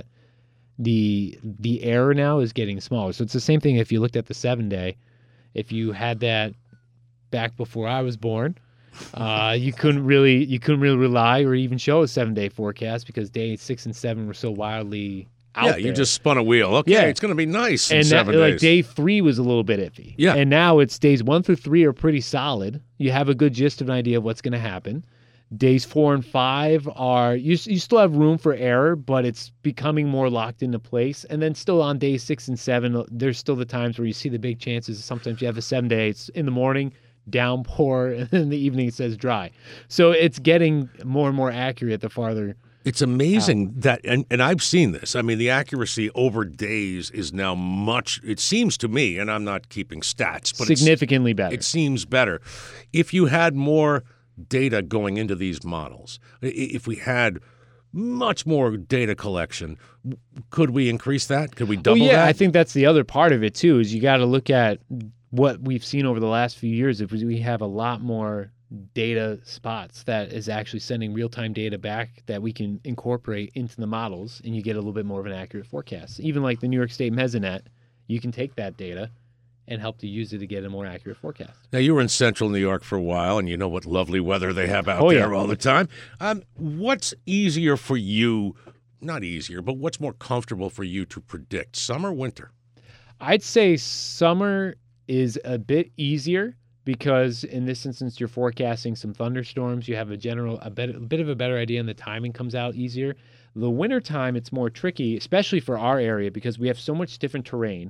the the error now is getting smaller. So it's the same thing if you looked at the seven day. If you had that back before I was born, uh, you couldn't really you couldn't really rely or even show a seven day forecast because day six and seven were so wildly out Yeah, there. you just spun a wheel. Okay, Yeah. it's going to be nice in and that, seven like days. day three was a little bit iffy. Yeah. And now it's days one through three are pretty solid. You have a good gist of an idea of what's going to happen. Days four and five are you you still have room for error, but it's becoming more locked into place. And then still on day six and seven, there's still the times where you see the big chances. Sometimes you have a seven day, it's in the morning, downpour, and in the evening it says dry. So it's getting more and more accurate the farther. It's amazing that, and, and I've seen this. I mean, the accuracy over days is now much, it seems to me, and I'm not keeping stats, but it's- Significantly better. it seems better. If you had more data going into these models, i- if we had much more data collection, could we increase that? Could we double well, yeah, that? I think that's the other part of it too. Is you got to look at what we've seen over the last few years. If we have a lot more data spots that is actually sending real-time data back that we can incorporate into the models, and you get a little bit more of an accurate forecast. Even like the New York State Mesonet, you can take that data and help to use it to get a more accurate forecast. Now, you were in central New York for a while, and you know what lovely weather they have out Oh, there yeah. all the time. Um, what's easier for you, not easier, but what's more comfortable for you to predict, summer, winter? I'd say summer is a bit easier because in this instance, you're forecasting some thunderstorms. You have a general, a bit, a bit of a better idea, and the timing comes out easier. The winter time, it's more tricky, especially for our area because we have so much different terrain,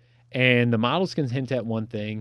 and the models can hint at one thing.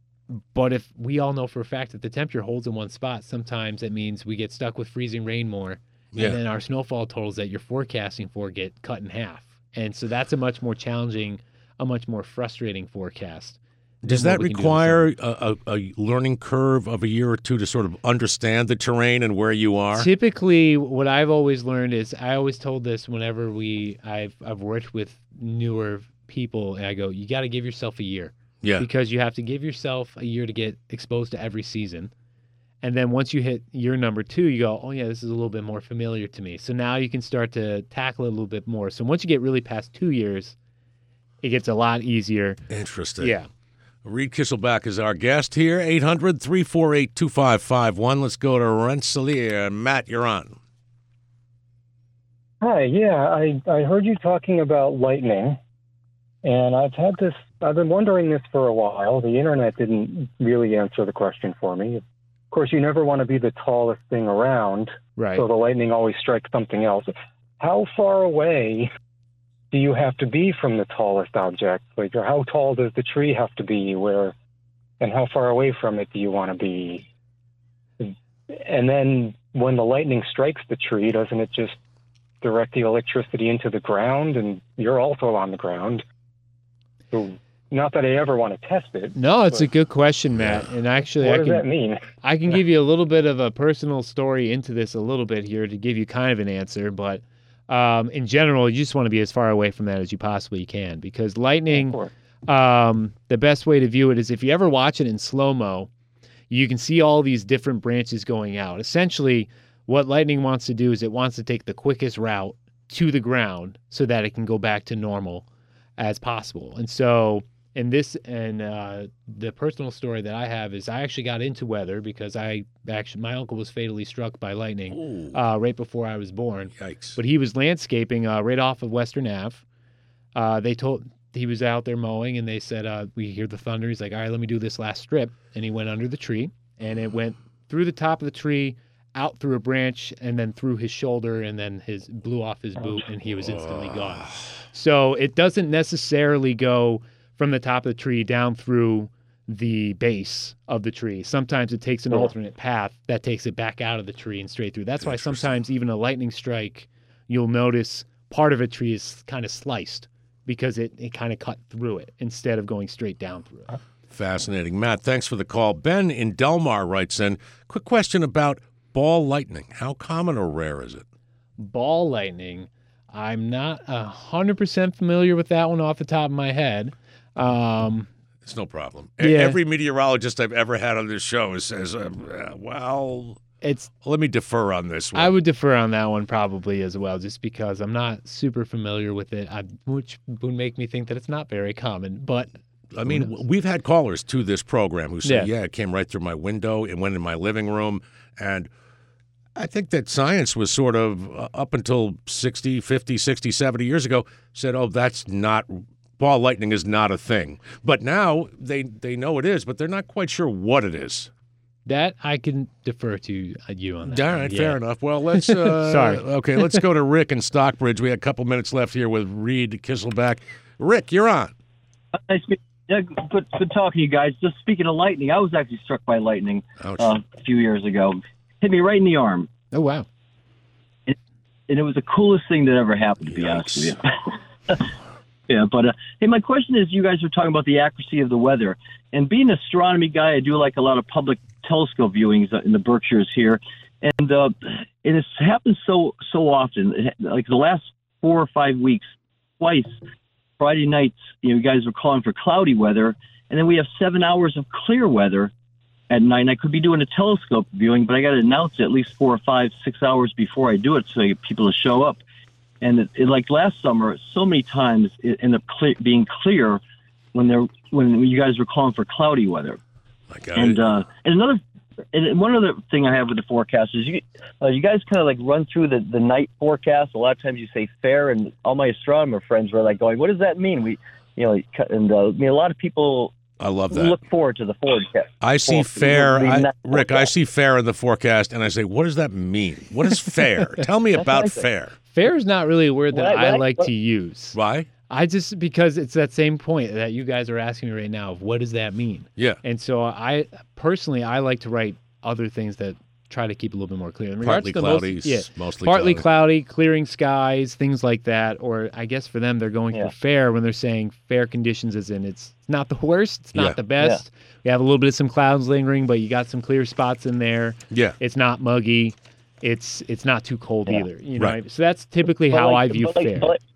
But if we all know for a fact that the temperature holds in one spot, sometimes it means we get stuck with freezing rain more, Yeah. and then our snowfall totals that you're forecasting for get cut in half. And so that's a much more challenging, a much more frustrating forecast. Does than that what we can do in require a, a, a learning curve of a year or two to sort of understand the terrain and where you are? Typically, what I've always learned is I always told this whenever we I've I've worked with newer people, and I go, you got to give yourself a year Yeah. because you have to give yourself a year to get exposed to every season, and then once you hit year number two, you go, oh yeah, this is a little bit more familiar to me. So now you can start to tackle it a little bit more. So once you get really past two years, it gets a lot easier. Interesting. Yeah. Reed Kisselback is our guest here, eight hundred, three four eight, two five five one. Let's go to Rensselaer. Matt, you're on. Hi, yeah, I, I heard you talking about lightning, and I've had this, I've been wondering this for a while. The internet didn't really answer the question for me. Of course, you never want to be the tallest thing around, Right. so the lightning always strikes something else. How far away do you have to be from the tallest object? Like, or how tall does the tree have to be? Where, and how far away from it do you want to be? And then when the lightning strikes the tree, doesn't it just direct the electricity into the ground? And you're also on the ground. So, not that I ever want to test it. No, it's a but good question, Matt. And actually, What I does can that mean? I can give you a little bit of a personal story into this a little bit here to give you kind of an answer, but um, in general, you just want to be as far away from that as you possibly can because lightning, Of course. um, the best way to view it is if you ever watch it in slow-mo, you can see all these different branches going out. Essentially, what lightning wants to do is it wants to take the quickest route to the ground so that it can go back to normal as possible. And so in this, and uh, the personal story that I have is I actually got into weather because I actually, my uncle was fatally struck by lightning Ooh, uh, right before I was born. yikes. But he was landscaping uh, right off of Western Ave. Uh, they told he was out there mowing, and they said, uh, "We hear the thunder." He's like, "All right, let me do this last strip." And he went under the tree, and it went through the top of the tree, out through a branch, and then through his shoulder, and then his blew off his boot, and he was instantly gone. So it doesn't necessarily go from the top of the tree down through the base of the tree. Sometimes it takes an Yeah. alternate path that takes it back out of the tree and straight through. That's why Interesting. sometimes even a lightning strike, you'll notice part of a tree is kind of sliced because it, it kind of cut through it instead of going straight down through it. Fascinating. Matt, thanks for the call. Ben in Delmar writes in, quick question about ball lightning. How common or rare is it? Ball lightning, I'm not one hundred percent familiar with that one off the top of my head. Um, it's no problem. Yeah. Every meteorologist I've ever had on this show says, uh, well, it's. let me defer on this one. I would defer on that one probably as well, just because I'm not super familiar with it, I, which would make me think that it's not very common. But I mean, we've had callers to this program who say, yeah. yeah, it came right through my window. It went in my living room. And I think that science was sort of, uh, up until sixty, fifty, sixty, seventy years ago, said, oh, that's not, ball lightning is not a thing. But now they, they know it is, but they're not quite sure what it is. That I can defer to you on that. All right, yeah. Fair enough. Well, let's. Uh, Sorry. Okay, let's go to Rick in Stockbridge. We had a couple minutes left here with Reed Kisselback. Rick, you're on. Nice, yeah, good, good talking to you guys. Just speaking of lightning, I was actually struck by lightning uh, a few years ago. Hit me right in the arm. Oh wow! And, and it was the coolest thing that ever happened. To be honest with you. Yeah, but uh, hey, my question is: you guys were talking about the accuracy of the weather, and being an astronomy guy, I do like a lot of public telescope viewings in the Berkshires here, and uh, and it's happened so so often. Like the last four or five weeks, twice, Friday nights, you know, you guys were calling for cloudy weather, and then we have seven hours of clear weather at night. And I could be doing a telescope viewing, but I got to announce it at least four or five, six hours before I do it, so I get people to show up. And it, it, like last summer, so many times it ended up clear, being clear when they're when you guys were calling for cloudy weather. I got and it. Uh, and another and one other thing I have with the forecast is you uh, you guys kind of like run through the, the night forecast. A lot of times you say fair, and all my astronomer friends were like going, "What does that mean?" We, you know, and uh, I mean a lot of people. I love that. Look forward to the forecast. I see fair, I, Rick. I see fair in the forecast, and I say, "What does that mean? What is fair? Tell me about fair." Fair is not really a word that I, I like I, to use. Why? I just because it's that same point that you guys are asking me right now of what does that mean? Yeah. And so I personally I like to write other things that try to keep a little bit more clear. In partly to cloudy, most, yeah, mostly partly cloudy. cloudy, clearing skies, things like that. Or I guess for them they're going yeah. for fair when they're saying fair conditions, as in it's not the worst, it's not yeah. the best. Yeah. We have a little bit of some clouds lingering, but you got some clear spots in there. Yeah. It's not muggy. It's it's not too cold yeah. either. You know, right. So that's typically but how like, I view but like, fair. But like,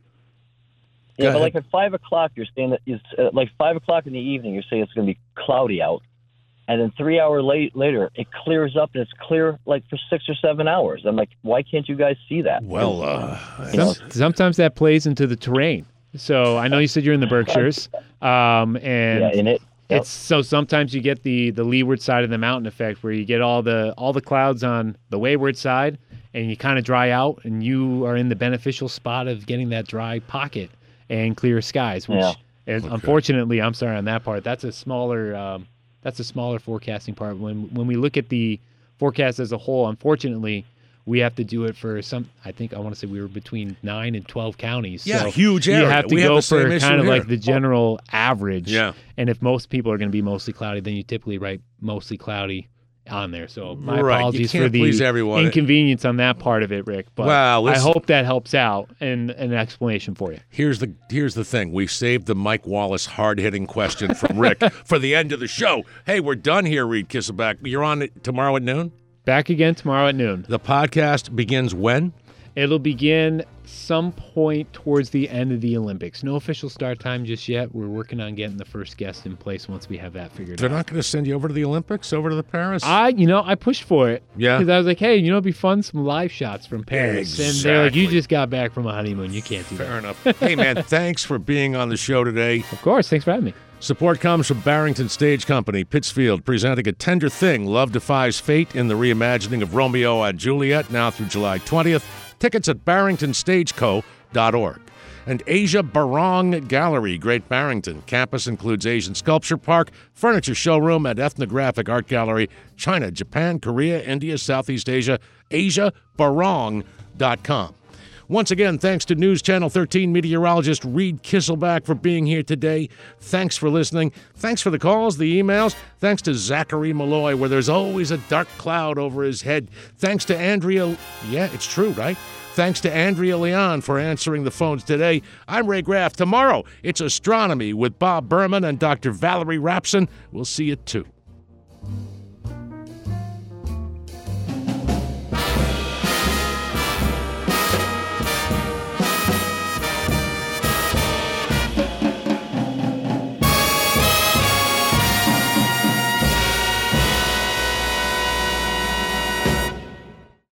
yeah, but like at five o'clock, you're saying that it's uh, like five o'clock in the evening. You're saying it's going to be cloudy out, and then three hours late later, it clears up and it's clear like for six or seven hours. I'm like, why can't you guys see that? Well, uh, Some, sometimes that plays into the terrain. So I know you said you're in the Berkshires, um, and yeah, in it. Yep. It's so sometimes you get the the leeward side of the mountain effect where you get all the all the clouds on the wayward side and you kind of dry out and you are in the beneficial spot of getting that dry pocket and clear skies, which yeah. is, okay. unfortunately, I'm sorry on that part. That's a smaller um, that's a smaller forecasting part. When when we look at the forecast as a whole, unfortunately, we have to do it for some. I think I want to say we were between nine and twelve counties. Yeah, so huge area. You have to we go have the for same kind of here. like the general average. Yeah. And if most people are going to be mostly cloudy, then you typically write mostly cloudy on there. So my right. apologies you can't for the please everyone. inconvenience on that part of it, Rick. But Wow, I listen. hope that helps out and an explanation for you. Here's the here's the thing. We saved the Mike Wallace hard-hitting question from Rick for the end of the show. Hey, we're done here, Reed Kisselback. You're on it tomorrow at noon? Back again tomorrow at noon. The podcast begins when? It'll begin some point towards the end of the Olympics. No official start time just yet. We're working on getting the first guest in place once we have that figured They're out. not going to send you over to the Olympics, over to the Paris? I, you know, I pushed for it. Yeah. Because I was like, hey, you know, it'd be fun, some live shots from Paris. Exactly. And they're like, you just got back from a honeymoon. You can't do Fair that. enough. Hey, man, thanks for being on the show today. Of course. Thanks for having me. Support comes from Barrington Stage Company, Pittsfield, presenting A Tender Thing, Love Defies Fate in the reimagining of Romeo and Juliet, now through July twentieth. Tickets at barrington stage co dot org. And Asia Barong Gallery, Great Barrington. Campus includes Asian Sculpture Park, Furniture Showroom, and Ethnographic Art Gallery. China, Japan, Korea, India, Southeast Asia. asia barong dot com. Once again, thanks to News Channel thirteen meteorologist Reed Kisselback for being here today. Thanks for listening. Thanks for the calls, the emails. Thanks to Zachary Malloy, where there's always a dark cloud over his head. Thanks to Andrea. Yeah, it's true, right? Thanks to Andrea Leon for answering the phones today. I'm Ray Graff. Tomorrow, it's Astronomy with Bob Berman and Doctor Valerie Rapson. We'll see you at two.